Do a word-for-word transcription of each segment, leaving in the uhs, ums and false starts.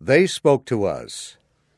They spoke to us.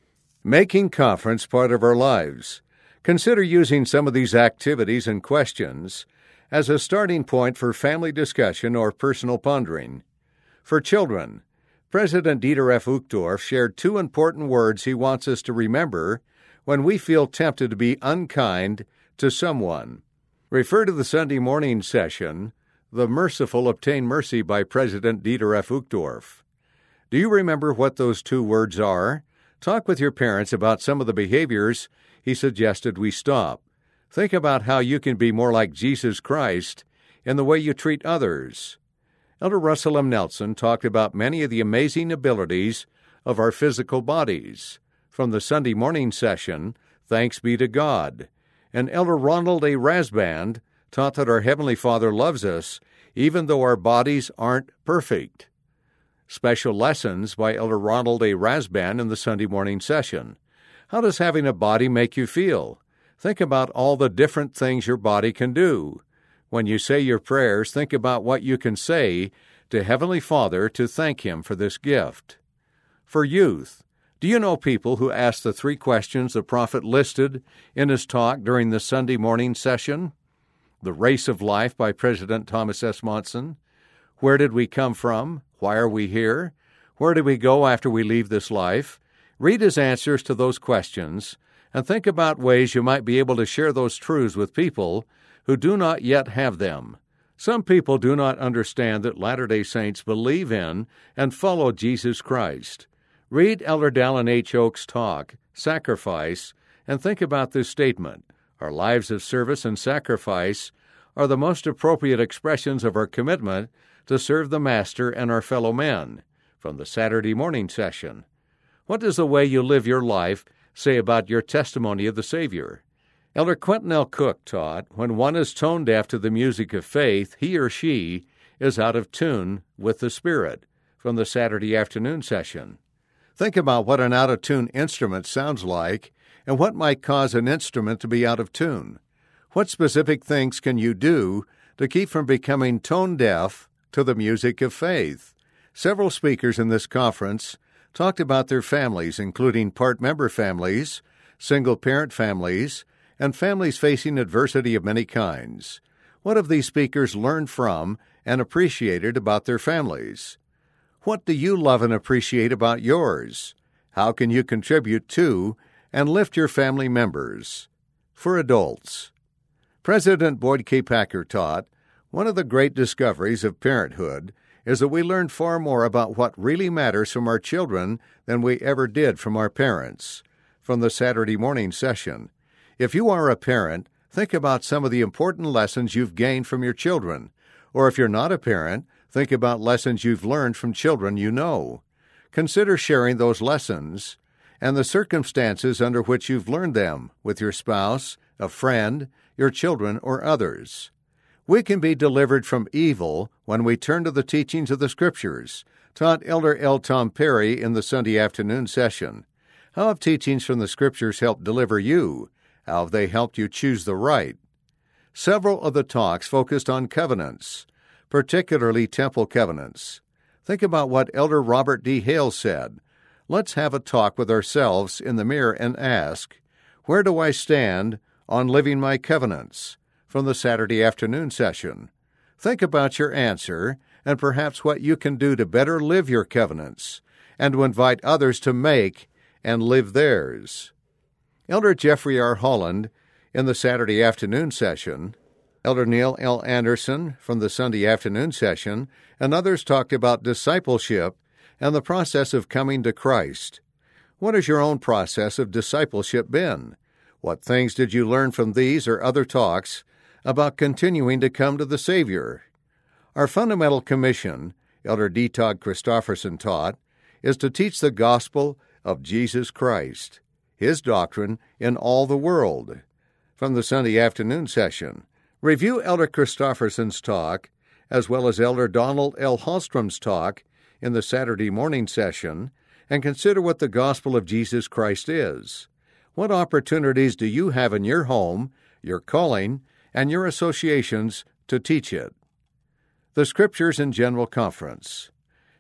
Making conference part of our lives. Consider using some of these activities and questions as a starting point for family discussion or personal pondering. For children, President Dieter F. Uchtdorf shared two important words he wants us to remember when we feel tempted to be unkind to someone. Refer to the Sunday morning session, The Merciful Obtain Mercy by President Dieter F. Uchtdorf. Do you remember what those two words are? Talk with your parents about some of the behaviors he suggested we stop. Think about how you can be more like Jesus Christ in the way you treat others. Elder Russell M. Nelson talked about many of the amazing abilities of our physical bodies from the Sunday morning session, Thanks Be to God. And Elder Ronald A. Rasband taught that our Heavenly Father loves us even though our bodies aren't perfect. Special lessons by Elder Ronald A. Rasband in the Sunday morning session. How does having a body make you feel? Think about all the different things your body can do. When you say your prayers, think about what you can say to Heavenly Father to thank Him for this gift. For youth, do you know people who ask the three questions the prophet listed in his talk during the Sunday morning session? The Race of Life by President Thomas S. Monson. Where did we come from? Why are we here? Where do we go after we leave this life? Read his answers to those questions and think about ways you might be able to share those truths with people who do not yet have them. Some people do not understand that Latter-day Saints believe in and follow Jesus Christ. Read Elder Dallin H. Oak's talk, Sacrifice, and think about this statement. Our lives of service and sacrifice are the most appropriate expressions of our commitment to serve the Master and our fellow men, from the Saturday morning session. What does the way you live your life say about your testimony of the Savior? Elder Quentin L. Cook taught, when one is tone deaf to the music of faith, he or she is out of tune with the Spirit, from the Saturday afternoon session. Think about what an out-of-tune instrument sounds like and what might cause an instrument to be out of tune. What specific things can you do to keep from becoming tone-deaf to the music of faith? Several speakers in this conference talked about their families, including part-member families, single-parent families, and families facing adversity of many kinds. What have these speakers learned from and appreciated about their families? What do you love and appreciate about yours? How can you contribute to and lift your family members? For adults, President Boyd K. Packer taught, one of the great discoveries of parenthood is that we learn far more about what really matters from our children than we ever did from our parents. From the Saturday morning session. If you are a parent, think about some of the important lessons you've gained from your children. Or if you're not a parent, think about lessons you've learned from children you know. Consider sharing those lessons and the circumstances under which you've learned them with your spouse, a friend, your children, or others. We can be delivered from evil when we turn to the teachings of the Scriptures, taught Elder L. Tom Perry in the Sunday afternoon session. How have teachings from the Scriptures helped deliver you? How have they helped you choose the right? Several of the talks focused on covenants, particularly temple covenants. Think about what Elder Robert D. Hale said. Let's have a talk with ourselves in the mirror and ask, where do I stand on living my covenants? From the Saturday afternoon session. Think about your answer and perhaps what you can do to better live your covenants and to invite others to make and live theirs. Elder Jeffrey R. Holland in the Saturday afternoon session, Elder Neil L. Anderson from the Sunday afternoon session, and others talked about discipleship and the process of coming to Christ. What has your own process of discipleship been? What things did you learn from these or other talks about continuing to come to the Savior? Our fundamental commission, Elder D. Todd Christofferson taught, is to teach the gospel of Jesus Christ, His doctrine in all the world. From the Sunday afternoon session, review Elder Christofferson's talk, as well as Elder Donald L. Hallstrom's talk in the Saturday morning session, and consider what the gospel of Jesus Christ is. What opportunities do you have in your home, your calling, and your associations to teach it? The Scriptures in General Conference.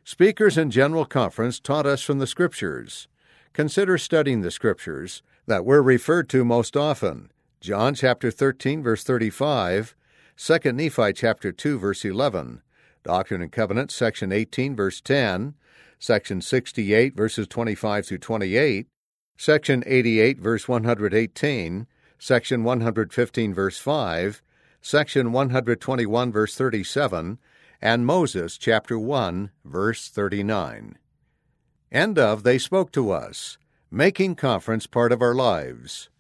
Speakers in General Conference taught us from the Scriptures. Consider studying the Scriptures that were referred to most often. John chapter thirteen, verse thirty-five, Second Nephi chapter two, verse eleven, Doctrine and Covenants, section eighteen, verse ten, section sixty-eight, verses twenty-five through twenty-eight, section eighty-eight, verse one hundred eighteen, section one hundred fifteen, verse five, section one hundred twenty-one, verse thirty-seven, and Moses chapter one, verse thirty-nine. End of They Spoke to Us, making conference part of our lives.